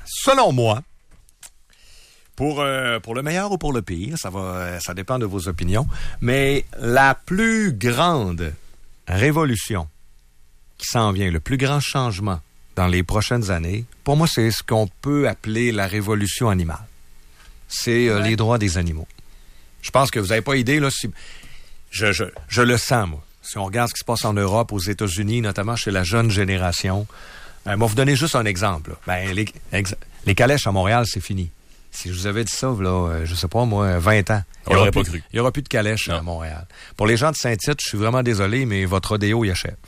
selon moi, pour le meilleur ou pour le pire, ça dépend de vos opinions, mais la plus grande révolution qui s'en vient, le plus grand changement dans les prochaines années, pour moi, c'est ce qu'on peut appeler la révolution animale. C'est les droits des animaux. Je pense que vous n'avez pas idée, là, si je le sens, moi. Si on regarde ce qui se passe en Europe, aux États-Unis, notamment chez la jeune génération, moi, vous donner juste un exemple. Les calèches à Montréal, c'est fini. Si je vous avais dit ça, là, je sais pas, moi, 20 ans. On l'aurait pas cru. Il n'y aura plus de calèches à Montréal. Pour les gens de Saint-Tite, je suis vraiment désolé, mais votre rodéo y achève.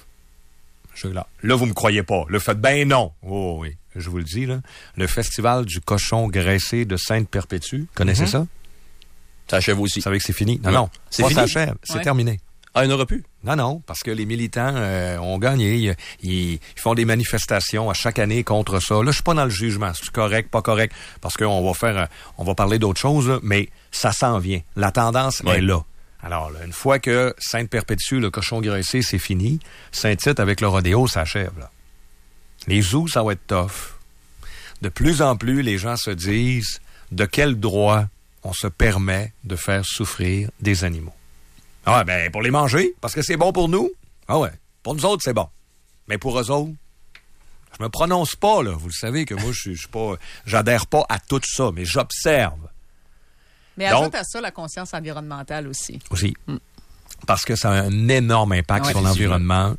Là, vous me croyez pas. Le fait, non. Oh oui, je vous le dis, là. Le festival du cochon graissé de Sainte-Perpétue, connaissez ça? Ça achève aussi. Vous savez que c'est fini? Non. C'est fini? Ça achève. C'est terminé. Ah, il n'y en aura plus? Non, parce que les militants ont gagné. Ils font des manifestations à chaque année contre ça. Là, je suis pas dans le jugement. C'est correct, pas correct, parce qu'on va parler d'autres choses, là, mais ça s'en vient. La tendance est là. Alors, là, une fois que Sainte-Perpétue, le cochon graissé, c'est fini, Saint-Tite avec le rodéo, ça achève, là. Les zoos, ça va être tough. De plus en plus, les gens se disent de quel droit on se permet de faire souffrir des animaux. Ah ouais, pour les manger, parce que c'est bon pour nous. Ah ouais, pour nous autres, c'est bon. Mais pour eux autres, je me prononce pas, là. Vous le savez que moi, je suis pas, j'adhère pas à tout ça, mais j'observe. Mais ajoute à ça la conscience environnementale aussi. Aussi. Parce que ça a un énorme impact sur l'environnement,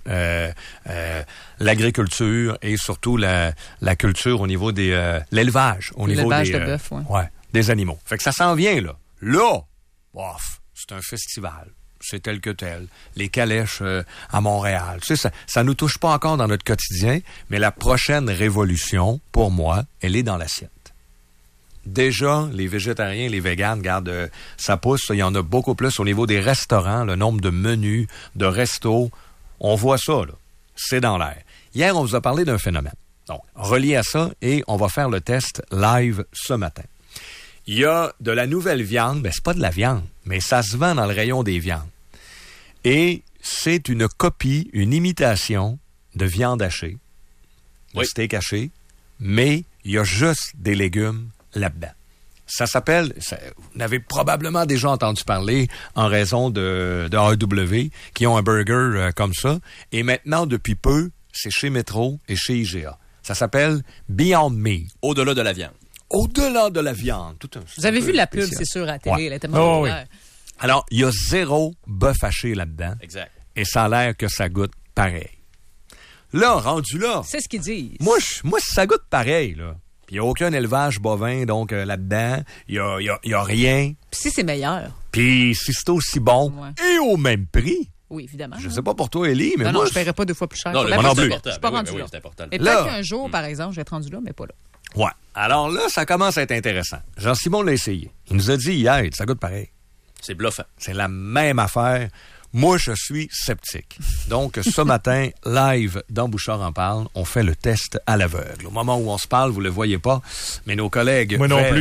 l'agriculture et surtout la culture au niveau des l'élevage, au niveau des de bœuf, des animaux. Fait que ça s'en vient là. Là, c'est un festival. C'est tel que tel. Les calèches à Montréal. Tu sais, ça nous touche pas encore dans notre quotidien, mais la prochaine révolution, pour moi, elle est dans l'assiette. Déjà, les végétariens, les véganes, regarde, ça pousse. Il y en a beaucoup plus au niveau des restaurants, le nombre de menus, de restos. On voit ça, là. C'est dans l'air. Hier, on vous a parlé d'un phénomène. Donc, relié à ça, et on va faire le test live ce matin. Il y a de la nouvelle viande, c'est pas de la viande, mais ça se vend dans le rayon des viandes. Et c'est une copie, une imitation de viande hachée, de steak haché, mais il y a juste des légumes là-dedans. Ça s'appelle, vous n'avez probablement déjà entendu parler en raison de AEW, qui ont un burger comme ça. Et maintenant, depuis peu, c'est chez Metro et chez IGA. Ça s'appelle Beyond Meat. Au-delà de la viande. Au-delà de la viande. Vous avez vu la pub, c'est sûr, à la télé. Elle est tellement populaire. Alors, il y a 0 bœuf haché là-dedans. Exact. Et ça a l'air que ça goûte pareil. Là, rendu là. C'est ce qu'ils disent. Moi, ça goûte pareil, là. Puis il n'y a aucun élevage bovin, donc là-dedans. Il y a rien. Puis si c'est meilleur. Puis si c'est aussi bon et au même prix. Oui, évidemment. Je sais pas pour toi, Élie, mais non, je ne paierais pas 2 fois plus cher. Non, moi non plus. Je suis pas rendu là. C'est important. Et peut-être qu'un jour, par exemple, je vais être rendu là, mais pas là. Ouais. Alors là, ça commence à être intéressant. Jean-Simon l'a essayé. Il nous a dit hier, ça goûte pareil. C'est bluffant. C'est la même affaire. Moi, je suis sceptique. Donc, ce matin, live dans Bouchard en parle, on fait le test à l'aveugle. Au moment où on se parle, vous le voyez pas, mais nos collègues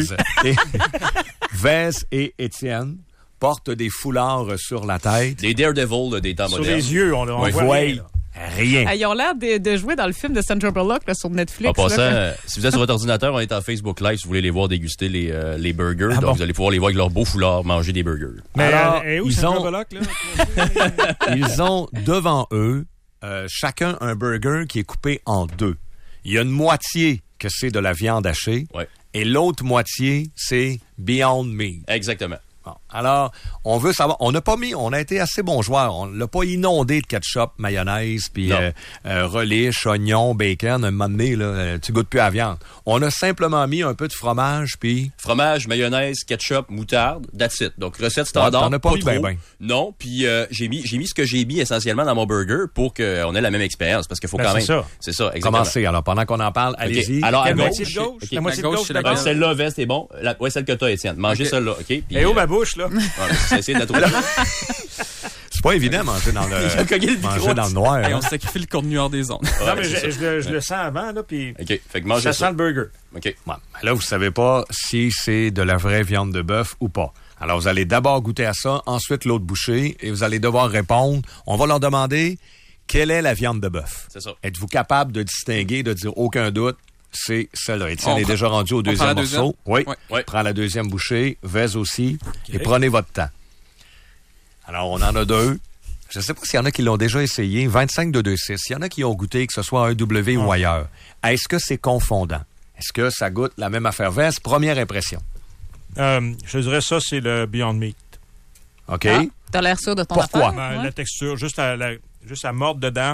Vez et Étienne portent des foulards sur la tête. Des Daredevil des temps modernes. Sur les yeux, on voit rien. Ils ont l'air de jouer dans le film de Sandra Bullock là, sur Netflix. En passant, si vous êtes sur votre ordinateur, on est en Facebook Live si vous voulez les voir déguster les burgers. Donc, vous allez pouvoir les voir avec leur beau foulard manger des burgers. Mais alors, où Sandra Bullock, là? Ils ont devant eux chacun un burger qui est coupé en 2. Il y a une moitié que c'est de la viande hachée et l'autre moitié, c'est Beyond Meat. Exactement. Bon. Alors, on veut savoir, on a été assez bons joueurs. On l'a pas inondé de ketchup, mayonnaise, puis relish, oignon, bacon. Un moment donné, là, tu goûtes plus à la viande. On a simplement mis un peu de fromage, puis... Fromage, mayonnaise, ketchup, moutarde, that's it. Donc, recette standard. T'en as pas mis trop. Ben. Non, puis j'ai mis ce que j'ai mis essentiellement dans mon burger pour qu'on ait la même expérience, parce qu'il faut quand même... C'est ça, exactement. Commencez, alors, pendant qu'on en parle, allez-y. Alors, à moitié de gauche. La moitié de gauche, c'est d'accord. Celle-là, Vest, c'est bon. Celle que t'as, Étienne. Mangez celle-là, OK? Puis, et où ma bouche, là? Essayer de la trouver. C'est pas évident manger dans le noir. Et on sacrifie le contenu hors des ondes. Non, mais je le sens avant, là, puis fait que mangez ça. Ça sent le burger. OK. Ouais. Là, vous savez pas si c'est de la vraie viande de bœuf ou pas. Alors, vous allez d'abord goûter à ça, ensuite l'autre bouchée, et vous allez devoir répondre. On va leur demander quelle est la viande de bœuf. C'est ça. Êtes-vous capable de distinguer, de dire aucun doute, c'est celle-là. Étienne est déjà rendu au deuxième morceau. Oui. Prends la deuxième bouchée. Vez aussi. Okay. Et prenez votre temps. Alors, on en a 2. Je ne sais pas s'il y en a qui l'ont déjà essayé. 25-226. Il y en a qui ont goûté, que ce soit un W ou ailleurs. Est-ce que c'est confondant? Est-ce que ça goûte la même affaire? Vez, première impression. Je dirais ça, c'est le Beyond Meat. OK. T'as l'air sûr de ton Pourquoi? affaire? La texture, juste à mordre dedans,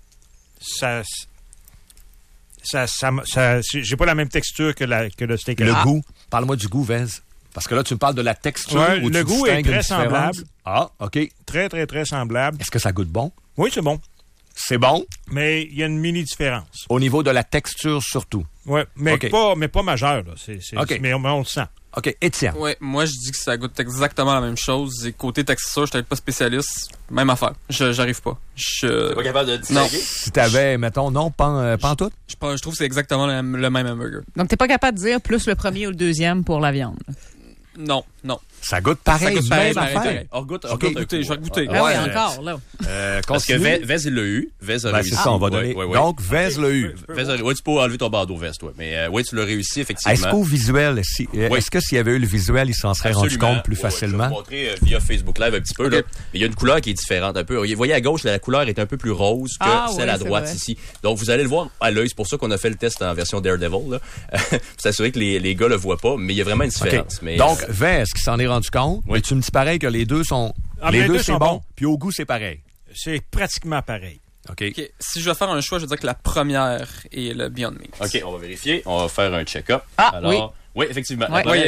j'ai pas la même texture que le steak. Le goût. Parle-moi du goût, Vez. Parce que là, tu me parles de la texture. Ouais, le goût est très semblable. Ah, OK. Très, très, très semblable. Est-ce que ça goûte bon? Oui, c'est bon. C'est bon? Mais il y a une mini-différence. Au niveau de la texture, surtout? Oui, mais pas majeure. Là. Mais on le sent. OK. Étienne? Oui, moi, je dis que ça goûte exactement la même chose. Et côté texture, je suis peut-être pas spécialiste. Même affaire. J'arrive pas. T'es pas capable de distinguer? Si t'avais, mettons, non, pantoute? Je trouve que c'est exactement le même hamburger. Donc, t'es pas capable de dire plus le premier ou le deuxième pour la viande? Non. Ça goûte pareil, même affaire. Pareil. Je vais goûter. Ah oui, encore, là. Parce que Vez, il l'a eu. Vez a réussi. C'est ça, on va donner. Donc, Vez l'a eu. Oui, tu peux enlever ton bandeau Vez, toi. Mais oui, tu l'as réussi, effectivement. Est-ce qu'au visuel, est-ce que s'il y avait eu le visuel, il s'en serait rendu compte plus facilement? Je vais vous montrer via Facebook Live un petit peu. Là. Il y a une couleur qui est différente un peu. Vous voyez à gauche, la couleur est un peu plus rose que celle à droite ici. Donc, vous allez le voir à l'œil. C'est pour ça qu'on a fait le test en version Daredevil. Là. Pour s'assurer que les gars le voient pas. Mais il y a vraiment une différence. Mais, donc, Vez, qui s'en est rendu compte, mais tu me dis pareil que les deux sont... les deux c'est bon. Puis au goût, c'est pareil. C'est pratiquement pareil. OK. Si je dois faire un choix, je veux dire que la première est le Beyond Meat. OK, on va vérifier. On va faire un check-up. Oui, effectivement.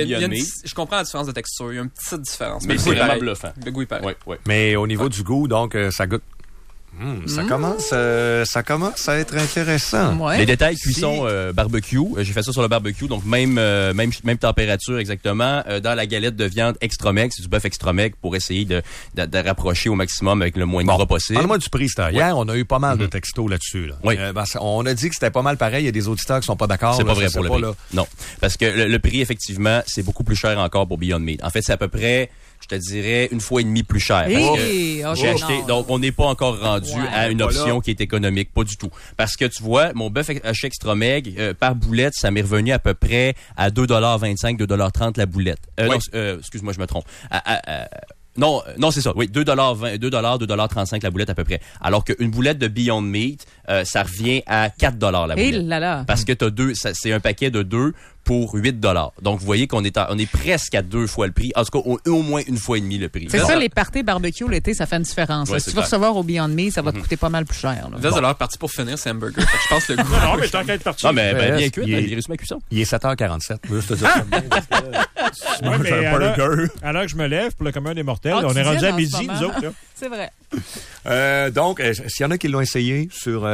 Je comprends la différence de texture. Il y a une petite différence. Mais c'est vraiment bluffant. Le goût est pareil. Oui. Mais au niveau du goût, donc, ça goûte... Ça commence à être intéressant. Ouais. Les détails cuisson barbecue, j'ai fait ça sur le barbecue, donc même température exactement. Dans la galette de viande extra maigre, c'est du bœuf extra maigre pour essayer de rapprocher au maximum avec le moins de gras possible. Parle-moi du prix, c'était hier, on a eu pas mal de textos là-dessus. Là. Oui. On a dit que c'était pas mal pareil, il y a des auditeurs qui sont pas d'accord. C'est pas vrai pour le prix. Là. Non, parce que le prix, effectivement, c'est beaucoup plus cher encore pour Beyond Meat. En fait, c'est à peu près... Je te dirais 1,5 fois plus cher. J'ai acheté, donc on n'est pas encore rendu à une option qui est économique, pas du tout. Parce que tu vois, mon bœuf haché extra maigre par boulette, ça m'est revenu à peu près à 2,25 $2,30 la boulette. Non, excuse-moi, je me trompe. Non, c'est ça. Oui, 2,20 $2,35 la boulette à peu près. Alors qu'une boulette de Beyond Meat, ça revient à 4 $ la boulette. Parce que t'as c'est un paquet de 2 pour 8 $. Donc, vous voyez qu'on est presque à 2 fois le prix. En tout cas, au moins 1,5 fois le prix. C'est ça, les parties barbecue l'été, ça fait une différence. Si tu veux recevoir au Beyond Meat, ça va te coûter pas mal plus cher. Vous êtes alors parti pour finir, c'est hamburger. Je pense le goût. Non, mais tant qu'à être parti. Non, mais bien cuit, il réussit ma cuisson. Il est 7h47. Juste te dire ça. Ouais, mais à l'heure que je me lève, pour le commun des mortels, on est rendu à midi, nous autres. Là. C'est vrai. Donc, s'il y en a qui l'ont essayé sur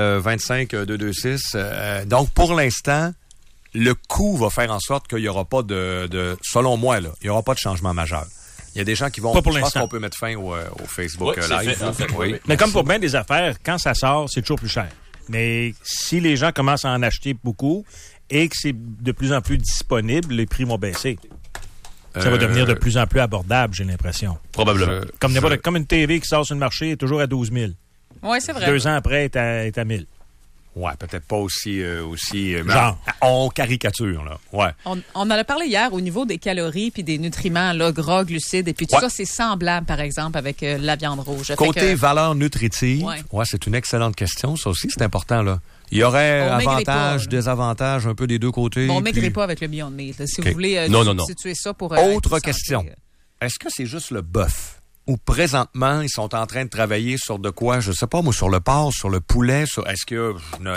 25-226, donc pour l'instant, le coût va faire en sorte qu'il n'y aura pas selon moi, là, il n'y aura pas de changement majeur. Il y a des gens qui vont... Pas pour je pense l'instant. qu'on peut mettre fin au Facebook Live. Oui. Mais comme pour bien des affaires, quand ça sort, c'est toujours plus cher. Mais si les gens commencent à en acheter beaucoup et que c'est de plus en plus disponible, les prix vont baisser. Ça va devenir de plus en plus abordable, j'ai l'impression. Probablement. Comme une TV qui sort sur le marché est toujours à 12 000. Oui, c'est vrai. 2 ans après, est à 1 000. Ouais, peut-être pas aussi genre. On caricature, là. Ouais. On en a parlé hier au niveau des calories puis des nutriments, là, gras, glucides, et puis tout ça, c'est semblable, par exemple, avec la viande rouge. Côté valeur nutritive, c'est une excellente question. Ça aussi, c'est important, là. Il y aurait avantages, désavantages, un peu des deux côtés. On ne maigrit pas avec le Beyond Meat. Là. Si vous voulez substituer ça pour... Autre question. Est-ce que c'est juste le bœuf? Ou présentement, ils sont en train de travailler sur de quoi? Je sais pas, moi, sur le porc, sur le poulet, est-ce que...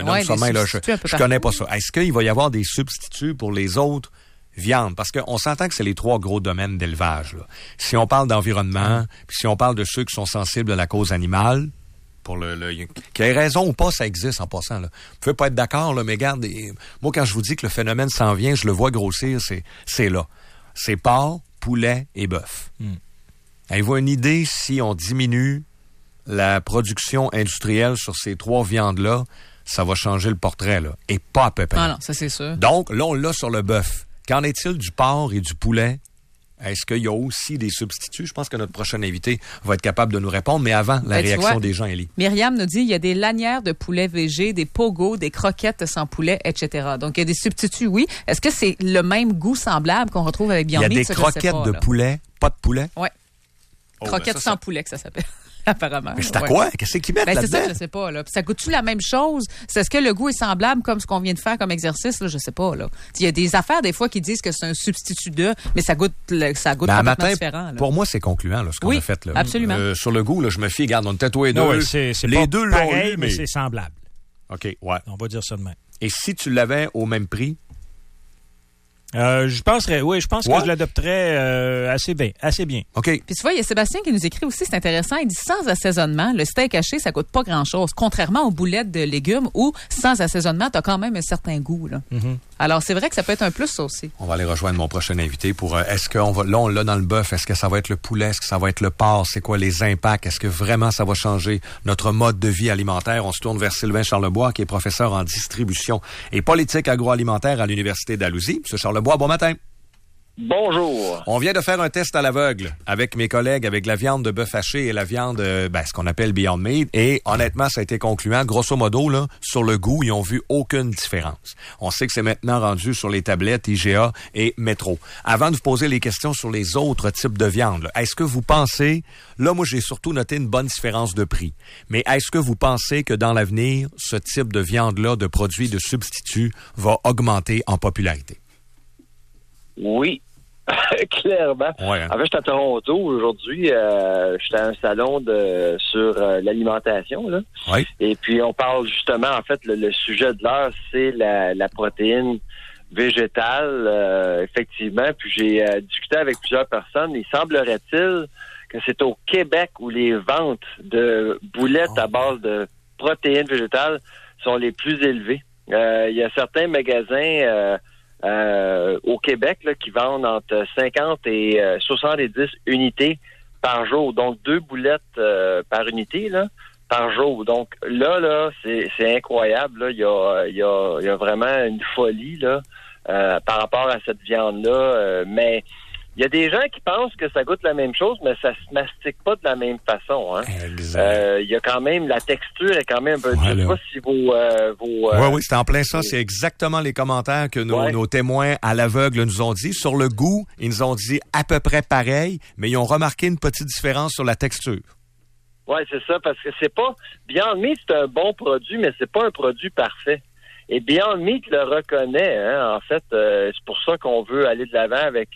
je connais pas ça. Est-ce qu'il va y avoir des substituts pour les autres viandes? Parce qu'on s'entend que c'est les 3 gros domaines d'élevage. Là. Si on parle d'environnement, puis si on parle de ceux qui sont sensibles à la cause animale, pour qu'il y ait raison ou pas, ça existe en passant. Là. Vous pouvez pas être d'accord, là, mais regarde, moi, quand je vous dis que le phénomène s'en vient, je le vois grossir, c'est là. C'est porc, poulet et bœuf. Avez-vous une idée si on diminue la production industrielle sur ces 3 viandes-là, ça va changer le portrait, là. Et pas à peu près. Ah non, ça c'est sûr. Donc, là, on l'a sur le bœuf. Qu'en est-il du porc et du poulet Est-ce qu'il y a aussi des substituts? Je pense que notre prochain invité va être capable de nous répondre, mais avant, la réaction des gens, Élie. Myriam nous dit il y a des lanières de poulet VG, des pogos, des croquettes sans poulet, etc. Donc, il y a des substituts, oui. Est-ce que c'est le même goût semblable qu'on retrouve avec Beyond Meat? Il y a des croquettes de poulet, pas de poulet? Oui. Croquettes sans poulet, que ça s'appelle. Apparemment. Mais c'est à quoi? Qu'est-ce qu'ils mettent là-dedans? C'est ça, je sais pas. Là. Puis ça goûte-tu la même chose? Est-ce que le goût est semblable comme ce qu'on vient de faire comme exercice? Là? Je sais pas. Là. Il y a des affaires, des fois, qui disent que c'est un substitut de, mais ça goûte complètement différent. Là. Pour moi, c'est concluant, là, ce qu'on a fait. Là. Absolument. Sur le goût, là, je me fie, regarde, on était tous les deux. C'est les pas deux pareil, mais c'est semblable. OK, ouais. On va dire ça de même. Et si tu l'avais au même prix? Je pense que je l'adopterais assez bien. OK. Puis tu vois, il y a Sébastien qui nous écrit aussi, c'est intéressant, il dit sans assaisonnement, le steak haché, ça coûte pas grand-chose, contrairement aux boulettes de légumes où, sans assaisonnement, tu as quand même un certain goût. Là. Mm-hmm. Alors, c'est vrai que ça peut être un plus, ça aussi. On va aller rejoindre mon prochain invité pour est-ce qu'on va là on l'a dans le bœuf, est-ce que ça va être le poulet, est-ce que ça va être le porc, c'est quoi les impacts, est-ce que vraiment ça va changer notre mode de vie alimentaire? On se tourne vers Sylvain Charlebois qui est professeur en distribution et politique agroalimentaire à l'Université d'Alousie. Monsieur Charlebois, bon matin. Bonjour. On vient de faire un test à l'aveugle avec mes collègues, avec la viande de bœuf haché et la viande, ce qu'on appelle Beyond Meat. Et honnêtement, ça a été concluant. Grosso modo, là, sur le goût, ils ont vu aucune différence. On sait que c'est maintenant rendu sur les tablettes IGA et Métro. Avant de vous poser les questions sur les autres types de viande, là, est-ce que vous pensez, là, moi, j'ai surtout noté une bonne différence de prix. Mais est-ce que vous pensez que dans l'avenir, ce type de viande-là, de produits de substituts, va augmenter en popularité? Oui, clairement. Ouais, hein? En fait, je suis à Toronto aujourd'hui. Je suis à un salon sur l'alimentation. Là. Oui. Et puis, on parle justement, en fait, le sujet de l'heure, c'est la protéine végétale, effectivement. Puis, j'ai discuté avec plusieurs personnes. Il semblerait-il que c'est au Québec où les ventes de boulettes à base de protéines végétales sont les plus élevées. Il y a certains magasins... au Québec là, qui vendent entre 50 et 70 unités par jour. Donc, 2 boulettes par unité là, par jour. Donc, là c'est incroyable. Là. Il y a vraiment une folie là, par rapport à cette viande-là. Mais il y a des gens qui pensent que ça goûte la même chose, mais ça se mastique pas de la même façon. Hein. Il y a quand même, la texture est quand même un peu... Je sais pas si Oui, c'est en plein ça. C'est exactement les commentaires que nos témoins à l'aveugle nous ont dit. Sur le goût, ils nous ont dit à peu près pareil, mais ils ont remarqué une petite différence sur la texture. Oui, c'est ça, parce que c'est pas... Beyond Meat, c'est un bon produit, mais c'est pas un produit parfait. Et Beyond Meat le reconnaît, hein. En fait, c'est pour ça qu'on veut aller de l'avant avec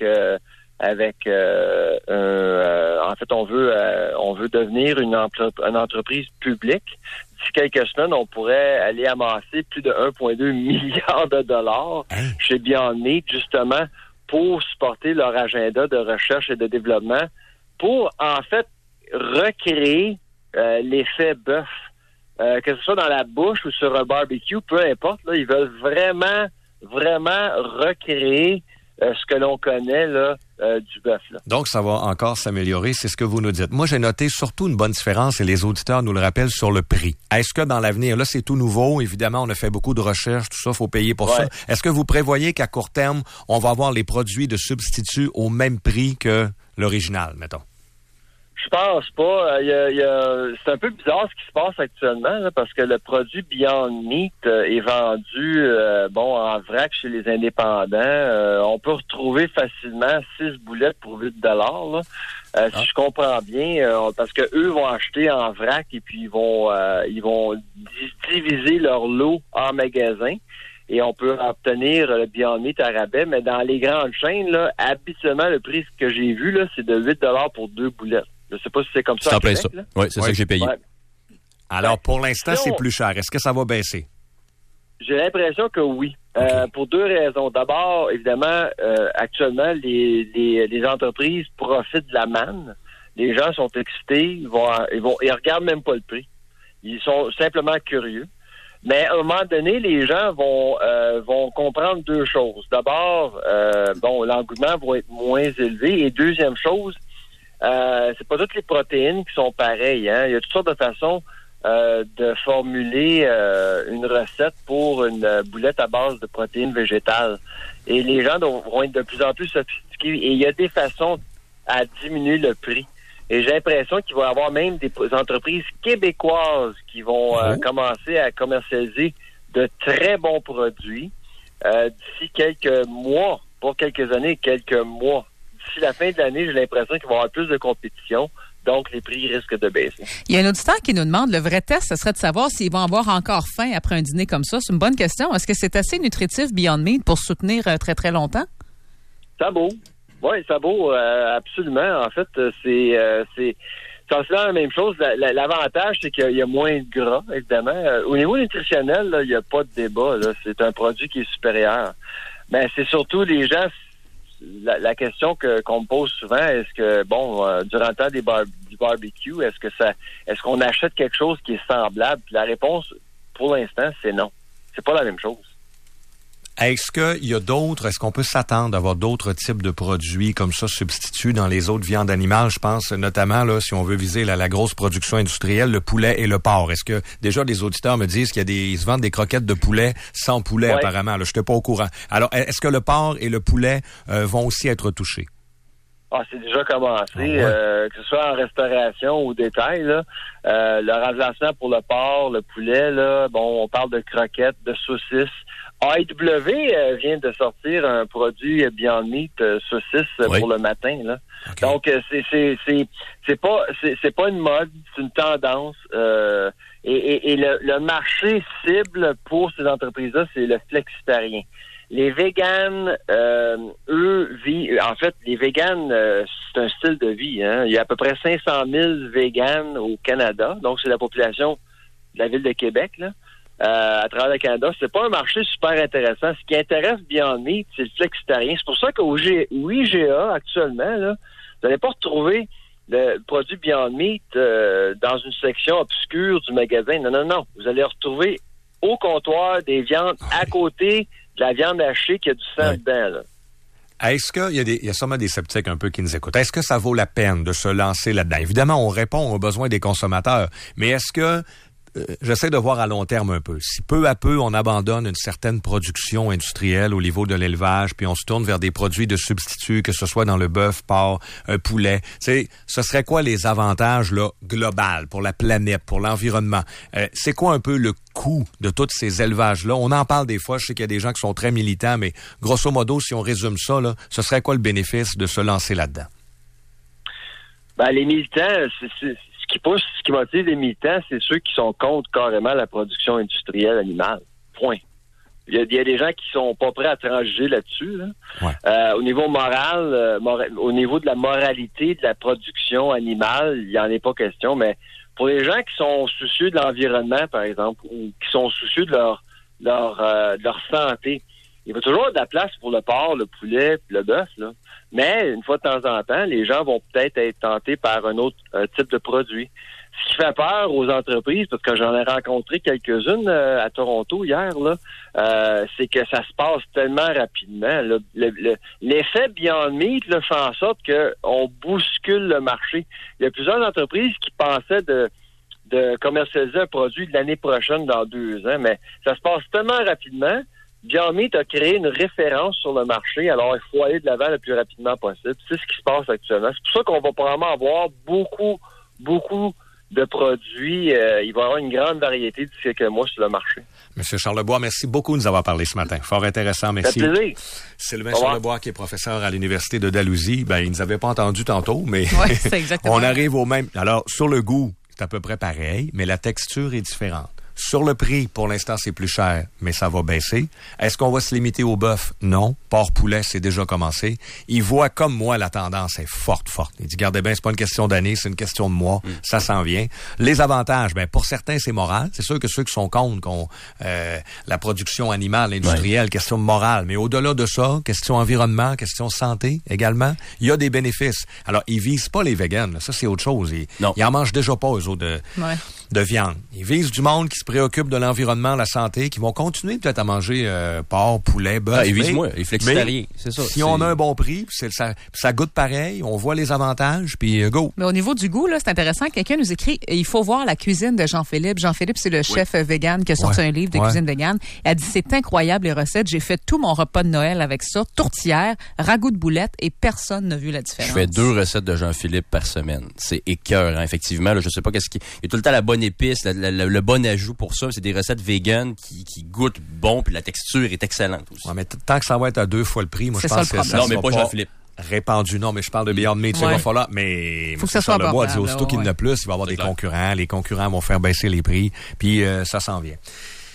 en fait, on veut devenir une entreprise publique. D'ici quelques semaines, on pourrait aller amasser plus de 1,2 milliard de dollars chez Beyond Meat, justement, pour supporter leur agenda de recherche et de développement, pour, en fait, recréer l'effet bœuf. Que ce soit dans la bouche ou sur un barbecue, peu importe, là, ils veulent vraiment recréer ce que l'on connaît là du bœuf. Là. Donc, ça va encore s'améliorer, c'est ce que vous nous dites. Moi, j'ai noté surtout une bonne différence, et les auditeurs nous le rappellent, sur le prix. Est-ce que dans l'avenir, là, c'est tout nouveau, évidemment, on a fait beaucoup de recherches, tout ça, faut payer pour ça. Est-ce que vous prévoyez qu'à court terme, on va avoir les produits de substituts au même prix que l'original, mettons? Je pense pas. C'est un peu bizarre ce qui se passe actuellement, là, parce que le produit Beyond Meat est vendu en vrac chez les indépendants. On peut retrouver facilement 6 boulettes pour 8 $. Si je comprends bien, parce que eux vont acheter en vrac et puis ils vont diviser leur lot en magasin. Et on peut obtenir le Beyond Meat à rabais, mais dans les grandes chaînes, là, habituellement, le prix que j'ai vu, là, c'est de 8 $ pour 2 boulettes. Je sais pas si c'est comme ça. C'est en plein ça. Oui, c'est ça que j'ai payé. Ouais. Alors, pour l'instant, c'est plus cher. Est-ce que ça va baisser? J'ai l'impression que oui. Pour 2 raisons. D'abord, évidemment, actuellement, les entreprises profitent de la manne. Les gens sont excités, ils regardent même pas le prix. Ils sont simplement curieux. Mais à un moment donné, les gens vont comprendre 2 choses. D'abord, l'engouement va être moins élevé. Et deuxième chose, c'est pas toutes les protéines qui sont pareilles. Hein? Il y a toutes sortes de façons de formuler une recette pour une boulette à base de protéines végétales. Et les gens vont être de plus en plus sophistiqués et il y a des façons à diminuer le prix. Et j'ai l'impression qu'il va y avoir même des entreprises québécoises qui vont commencer à commercialiser de très bons produits d'ici quelques mois, pas quelques années, quelques mois. D'ici la fin de l'année, j'ai l'impression qu'il va y avoir plus de compétition. Donc, les prix risquent de baisser. Il y a un auditeur qui nous demande, le vrai test, ce serait de savoir s'ils vont avoir encore faim après un dîner comme ça. C'est une bonne question. Est-ce que c'est assez nutritif, Beyond Meat, pour soutenir très, très longtemps? Ça vaut. Oui, ça vaut, absolument. En fait, c'est la même chose. L'avantage, c'est qu'il y a moins de gras, évidemment. Au niveau nutritionnel, là, il n'y a pas de débat. Là. C'est un produit qui est supérieur. Mais c'est surtout les gens... La question qu'on me pose souvent, est-ce que, durant le temps du barbecue, est-ce qu'on achète quelque chose qui est semblable? Puis la réponse, pour l'instant, c'est non. C'est pas la même chose. Est-ce qu'on peut s'attendre à avoir d'autres types de produits comme ça substituts dans les autres viandes animales? Je pense notamment, là, si on veut viser la grosse production industrielle, le poulet et le porc. Est-ce que déjà des auditeurs me disent qu'ils se vendent des croquettes de poulet sans poulet apparemment? Là, je n'étais pas au courant. Alors, est-ce que le porc et le poulet vont aussi être touchés? Ah, c'est déjà commencé, que ce soit en restauration ou détail, là. Le remplacement pour le porc, le poulet, là, on parle de croquettes, de saucisses. AEW vient de sortir un produit Beyond Meat saucisse pour le matin, là. Okay. Donc c'est pas une mode, c'est une tendance. Et le marché cible pour ces entreprises-là, c'est le flexitarien. Les véganes, les véganes, c'est un style de vie. Hein? Il y a à peu près 500 000 véganes au Canada, donc c'est la population de la ville de Québec, là. À travers le Canada, c'est pas un marché super intéressant. Ce qui intéresse Beyond Meat, c'est le flexitarien. C'est pour ça qu'au IGA, actuellement, là, vous n'allez pas retrouver le produit Beyond Meat dans une section obscure du magasin. Non. Vous allez retrouver au comptoir des viandes à côté de la viande hachée qui a du sang dedans, là. Est-ce qu'il y a sûrement des sceptiques un peu qui nous écoutent. Est-ce que ça vaut la peine de se lancer là-dedans? Évidemment, on répond aux besoins des consommateurs, mais est-ce que j'essaie de voir à long terme un peu. Si peu à peu, on abandonne une certaine production industrielle au niveau de l'élevage, puis on se tourne vers des produits de substituts, que ce soit dans le bœuf, porc, poulet, ce serait quoi les avantages là global pour la planète, pour l'environnement? C'est quoi un peu le coût de tous ces élevages-là? On en parle des fois, je sais qu'il y a des gens qui sont très militants, mais grosso modo, si on résume ça, là, ce serait quoi le bénéfice de se lancer là-dedans? Les militants, ce qui motive les militants, c'est ceux qui sont contre carrément la production industrielle animale. Point. Il y a des gens qui sont pas prêts à transiger là-dessus. Là. Ouais. Au niveau moral, au niveau de la moralité de la production animale, il n'y en est pas question, mais pour les gens qui sont soucieux de l'environnement, par exemple, ou qui sont soucieux de leur santé, il va toujours y avoir de la place pour le porc, le poulet, le bœuf, là. Mais, une fois de temps en temps, les gens vont peut-être être tentés par un autre type de produit. Ce qui fait peur aux entreprises, parce que j'en ai rencontré quelques-unes à Toronto hier, là, c'est que ça se passe tellement rapidement. L'effet Beyond Meat là, fait en sorte qu'on bouscule le marché. Il y a plusieurs entreprises qui pensaient de commercialiser un produit de l'année prochaine dans 2 ans, mais ça se passe tellement rapidement. Beyond Meat a créé une référence sur le marché, alors il faut aller de l'avant le plus rapidement possible. C'est ce qui se passe actuellement. C'est pour ça qu'on va probablement avoir beaucoup de produits. Il va y avoir une grande variété d'ici quelques mois sur le marché. Monsieur Charlebois, merci beaucoup de nous avoir parlé ce matin. Fort intéressant, merci. Ça fait plaisir. Sylvain Charlebois, qui est professeur à l'Université de Dalhousie, il ne nous avait pas entendu tantôt, mais c'est exactement. On arrive au même. Alors, sur le goût, c'est à peu près pareil, mais la texture est différente. Sur le prix, pour l'instant, c'est plus cher, mais ça va baisser. Est-ce qu'on va se limiter au bœuf? Non. Porc-poulet, c'est déjà commencé. Il voit comme moi, la tendance est forte. Il dit, regardez bien, c'est pas une question d'année, c'est une question de mois. Ça s'en vient. Les avantages, pour certains, c'est moral. C'est sûr que ceux qui sont contre la production animale, industrielle, question morale. Mais au-delà de ça, question environnement, question santé également, il y a des bénéfices. Alors, ils visent pas les véganes. Ça, c'est autre chose. Ils en mangent déjà pas, eux autres. de viande. Ils visent du monde qui se préoccupe de l'environnement, la santé, qui vont continuer peut-être à manger porc, poulet, bœuf. Ils visent moins, les flexitariens, c'est ça. Si on a un bon prix, ça goûte pareil, on voit les avantages, puis go. Mais au niveau du goût, là, c'est intéressant. Quelqu'un nous écrit, il faut voir la cuisine de Jean-Philippe. Jean-Philippe, c'est le chef vegan qui a sorti un livre de cuisine vegan. Elle dit, c'est incroyable les recettes. J'ai fait tout mon repas de Noël avec ça, tourtière, ragoût de boulettes, et personne n'a vu la différence. Je fais 2 recettes de Jean-Philippe par semaine. C'est écœurant, effectivement. Là, je sais pas qu'est-ce qui... Il y a tout le temps la bonne épice, le bon ajout pour ça. C'est des recettes véganes qui goûtent bon, puis la texture est excellente aussi. Ouais, mais tant que ça va être à 2 fois le prix, moi je pense que ça non, mais pas Jean-Philippe. Répandu. Non, mais je parle de Beyond Meat. Il va falloir, mais faut que ça soit abordable. dit aussitôt qu'il y en a plus, il va y avoir des concurrents. Les concurrents vont faire baisser les prix, puis ça s'en vient.